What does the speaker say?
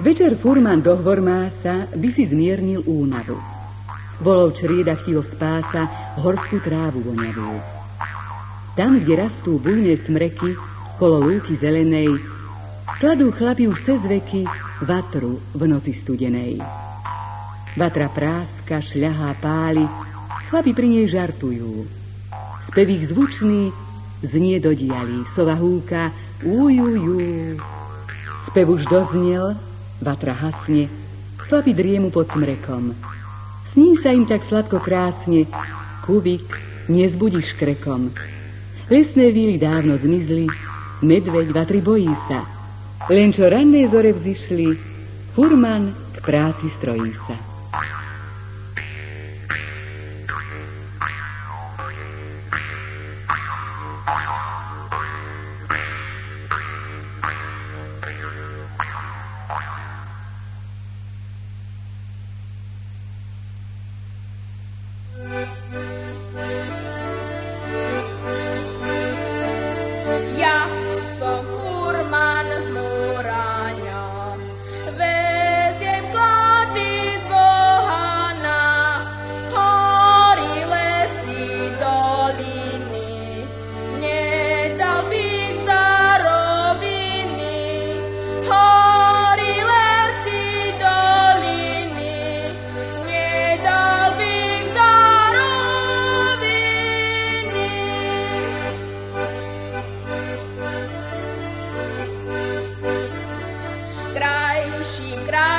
Večer furman do Hvormása by si zmiernil únavu. Volov črieda chtivo spása horskú trávu voňavú. Tam, kde rastú bujné smreky, kolo lúky zelenej, kladú chlapi už cez veky vatru v noci studenej. Vatra práska, šľahá, páli, chlapi pri nej žartujú. Spev ich zvučný znie do diaľí, sova húka, ujujú. Spev už doznel, vatra hasne, chlapi driemu pod smrekom. Sní sa im tak sladko krásne, kuvik nezbudí škrekom. Lesné víly dávno zmizli, medveď vatry bojí sa. Len čo ranné zore vzišli, furman k práci strojí sa. Krajší kraj.